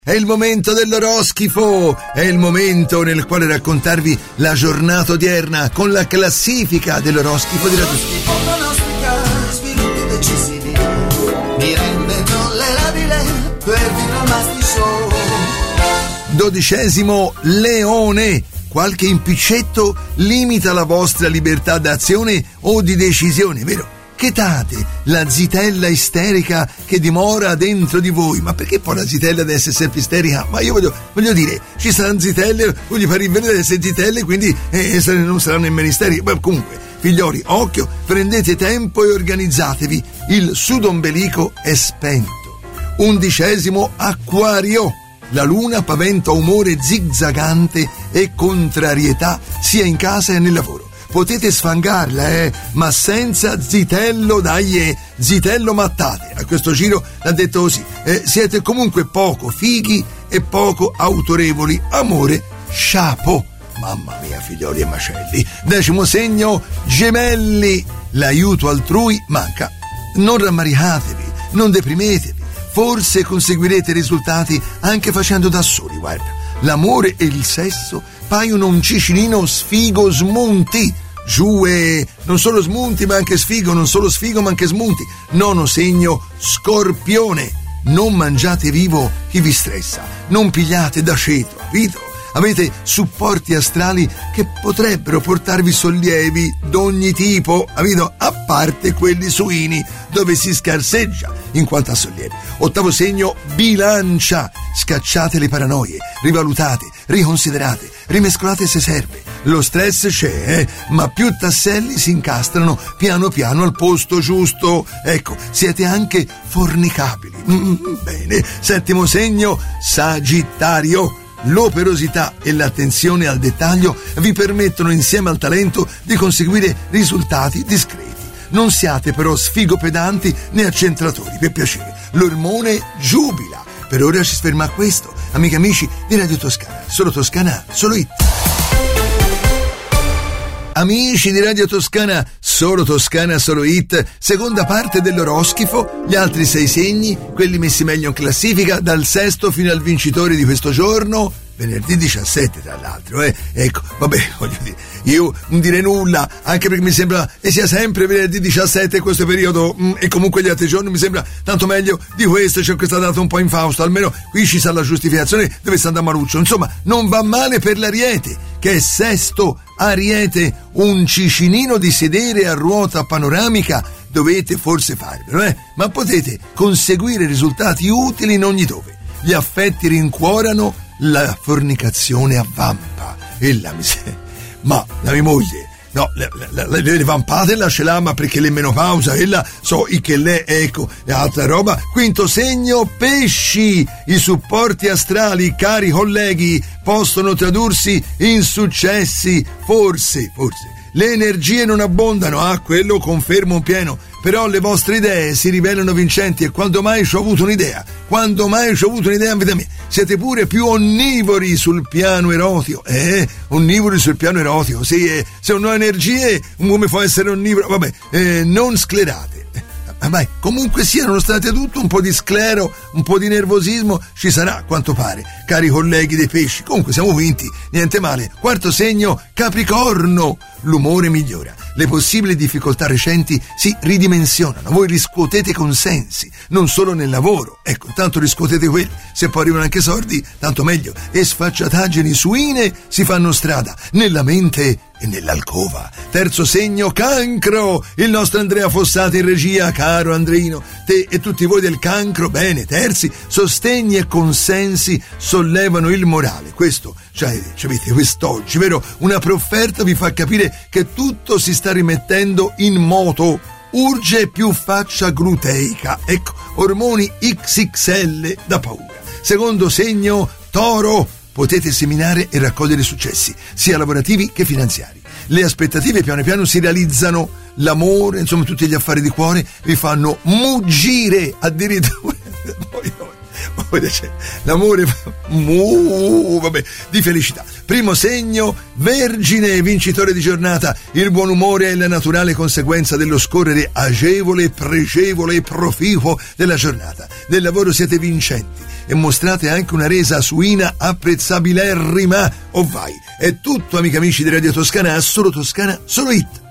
È il momento dell'oroschifo, è il momento nel quale raccontarvi la giornata odierna con la classifica dell'oroschifo di Radio Studio. Sviluppi decisivi, mi rende tollerabile per Master Show. 12° Leone. Qualche impicetto limita la vostra libertà d'azione o di decisione, vero? Chetate, la zitella isterica che dimora dentro di voi. Ma perché poi la zitella deve essere sempre isterica? Ma io voglio dire, ci saranno zitelle, voglio far vedere essere zitelle, quindi non saranno nemmeno isteriche. Ma comunque, figlioli, occhio, prendete tempo e organizzatevi. Il sudombelico è spento. 11° Acquario. La luna paventa umore zigzagante e contrarietà sia in casa e nel lavoro. Potete sfangarla, ma senza zitello, dai, zitello mattate. A questo giro l'ha detto così. Siete comunque poco fighi e poco autorevoli. Amore, chapeau. Mamma mia, figlioli e macelli. 10° segno, Gemelli. L'aiuto altrui manca. Non rammaricatevi, non deprimetevi. Forse conseguirete risultati anche facendo da soli, guarda. L'amore e il sesso paiono un cicinino sfigo smunti. Giù non solo smunti ma anche sfigo, non solo sfigo ma anche smunti. 9° segno, Scorpione. Non mangiate vivo chi vi stressa, non pigliate d'aceto, capito? Avete supporti astrali che potrebbero portarvi sollievi d'ogni tipo, capito? A parte quelli suini, dove si scarseggia in quanto a sollievi. 8° segno, Bilancia. Scacciate le paranoie, rivalutate, riconsiderate, rimescolate se serve. Lo stress c'è, ma più tasselli si incastrano piano piano al posto giusto. Ecco, siete anche fornicabili. Bene. 7° segno, Sagittario. L'operosità e l'attenzione al dettaglio vi permettono insieme al talento di conseguire risultati discreti. Non siate però sfigopedanti né accentratori, per piacere. L'ormone giubila. Per ora ci si ferma a questo, amiche e amici di Radio Toscana. Solo Toscana, solo hit. Amici di Radio Toscana, solo Toscana, solo hit, seconda parte dell'oroschifo, gli altri 6 segni, quelli messi meglio in classifica, dal sesto fino al vincitore di questo giorno, venerdì 17 tra l'altro, Ecco, vabbè, voglio dire, io non dire nulla, anche perché mi sembra che sia sempre venerdì 17 in questo periodo, e comunque gli altri giorni mi sembra tanto meglio di questo, c'è questa data un po' infausta, almeno qui ci sa la giustificazione dove sta da Maruccio. Insomma, non va male per l'Ariete, che è sesto. Ariete, un cicinino di sedere a ruota panoramica dovete forse farvelo, ma potete conseguire risultati utili in ogni dove. Gli affetti rincuorano, la fornicazione avvampa e la miseria. Ma la mia moglie, no, le vampate lasce là, ma perché le menopausa, ella so che lei, ecco, e altra roba. 5° segno, Pesci. I supporti astrali, cari colleghi, possono tradursi in successi, forse. Le energie non abbondano, quello confermo un pieno, però le vostre idee si rivelano vincenti. E quando mai ci ho avuto un'idea in vita mia. Siete pure più onnivori sul piano erotico, onnivori sul piano erotico, sì, se non ho energie, come può essere onnivoro? Vabbè, non sclerate. Ma comunque sia, nonostante tutto, un po' di sclero, un po' di nervosismo ci sarà, a quanto pare, cari colleghi dei pesci. Comunque siamo vinti, niente male. 4° segno, Capricorno. L'umore migliora, le possibili difficoltà recenti si ridimensionano, voi riscuotete consensi, non solo nel lavoro, ecco, tanto riscuotete quelli, se poi arrivano anche sordi, tanto meglio, e sfacciataggini suine si fanno strada, nella mente e nell'alcova. 3° segno, Cancro. Il nostro Andrea Fossati in regia, caro Andreino, te e tutti voi del Cancro, bene. Terzi, sostegni e consensi sollevano il morale. Questo avete quest'oggi, vero? Una profferta vi fa capire che tutto si sta rimettendo in moto. Urge più faccia gluteica, ecco, ormoni XXL da paura. 2° segno, Toro. Potete seminare e raccogliere successi, sia lavorativi che finanziari. Le aspettative piano piano si realizzano, l'amore, insomma tutti gli affari di cuore vi fanno muggire addirittura. L'amore di felicità. 1° segno, Vergine, vincitore di giornata. Il buon umore è la naturale conseguenza dello scorrere agevole, pregevole e proficuo della giornata. Nel lavoro siete vincenti e mostrate anche una resa suina apprezzabilerrima. Oh vai, è tutto amici di Radio Toscana, solo Toscana, solo hit.